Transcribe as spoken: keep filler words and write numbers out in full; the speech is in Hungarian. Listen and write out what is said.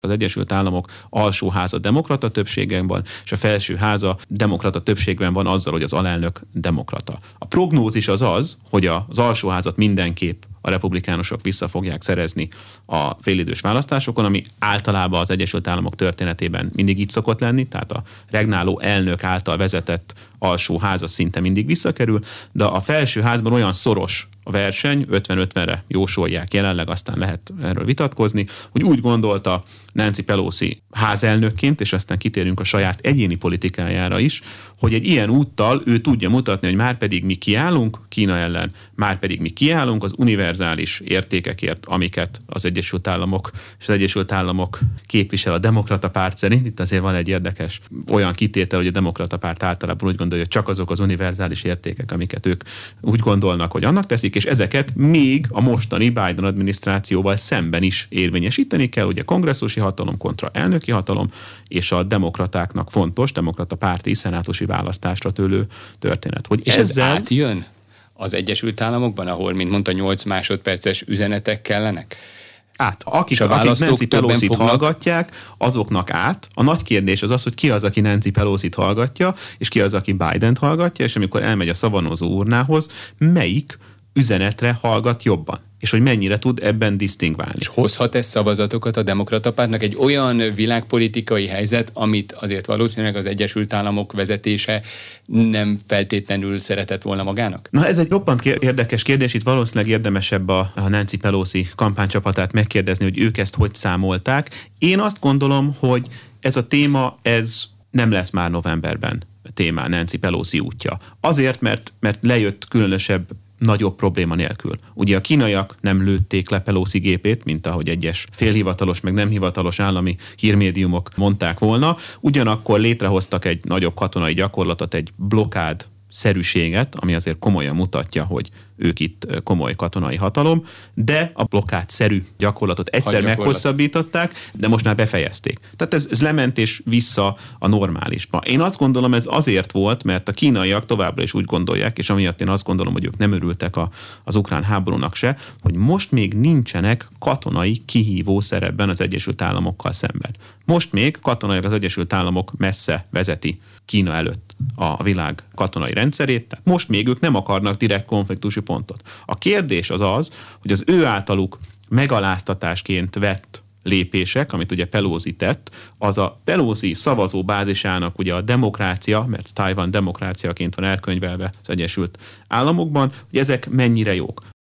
Az Egyesült Államok alsóháza demokrata többségben van, és a felsőháza demokrata többségben van azzal, hogy az alelnök demokrata. A prognózis az az, hogy az alsóházat mindenképp a republikánusok vissza fogják szerezni a félidős választásokon, ami általában az Egyesült Államok történetében mindig így szokott lenni, tehát a regnáló elnök által vezetett alsóháza szinte mindig visszakerül, de a felsőházban olyan szoros a verseny, ötven-ötvenre jósolják jelenleg, aztán lehet erről vitatkozni, hogy úgy gondolta Nancy Pelosi házelnökként, és aztán kitérünk a saját egyéni politikájára is, hogy egy ilyen úttal ő tudja mutatni, hogy már pedig mi kiállunk Kína ellen, már pedig mi kiállunk az univerzális értékekért, amiket az Egyesült Államok és az Egyesült Államok képvisel a demokrata párt szerint. Itt azért van egy érdekes olyan kitétel, hogy a demokrata párt általában úgy gondolja, hogy csak azok az univerzális értékek, amiket ők úgy gondolnak, hogy annak teszik, és ezeket még a mostani Biden adminisztrációval szemben is érvényesíteni kell, ugye kongresszusi hatalom kontra elnöki hatalom, és a demokratáknak fontos, demokrata párti szenátusi választásra tőlő történet. Hogy és ezzel... ez átjön az Egyesült Államokban, ahol, mint mondta, nyolc másodperces üzenetek kellenek? Át. Akik, akik Nancy Pelosit fognak... hallgatják, azoknak át. A nagy kérdés az az, hogy ki az, aki Nancy Pelosit hallgatja, és ki az, aki Bident hallgatja, és amikor elmegy a szavazó urnához, melyik üzenetre hallgat jobban, és hogy mennyire tud ebben disztingválni. És hozhat ez szavazatokat a demokrata pártnak egy olyan világpolitikai helyzet, amit azért valószínűleg az Egyesült Államok vezetése nem feltétlenül szeretett volna magának? Na ez egy roppant érdekes kérdés, itt valószínűleg érdemesebb a, a Nancy Pelosi kampánycsapatát megkérdezni, hogy ők ezt hogy számolták. Én azt gondolom, hogy ez a téma, ez nem lesz már novemberben téma, Nancy Pelosi útja. Azért, mert, mert lejött különösebb nagyobb probléma nélkül. Ugye a kínaiak nem lőtték le Pelosi gépét, mint ahogy egyes félhivatalos, meg nem hivatalos állami hírmédiumok mondták volna, ugyanakkor létrehoztak egy nagyobb katonai gyakorlatot, egy blokkád szerűséget, ami azért komolyan mutatja, hogy ők itt komoly katonai hatalom, de a blokkád-szerű gyakorlatot egyszer meghosszabbították, de most már befejezték. Tehát ez, ez lement és vissza a normálisba. Én azt gondolom, ez azért volt, mert a kínaiak továbbra is úgy gondolják, és amiatt én azt gondolom, hogy ők nem örültek a, az ukrán háborúnak se, hogy most még nincsenek katonai kihívó szerepben az Egyesült Államokkal szemben. Most még katonaiak az Egyesült Államok messze vezeti Kína előtt a világ katonai rendszerét, tehát most még ők nem akarnak direkt konfliktusi pontot. A kérdés az az, hogy az ő általuk megaláztatásként vett lépések, amit ugye Pelosi tett, az a Pelosi szavazóbázisának ugye a demokrácia, mert Tajvan demokráciaként van elkönyvelve az Egyesült Államokban, hogy ezek mennyire jók.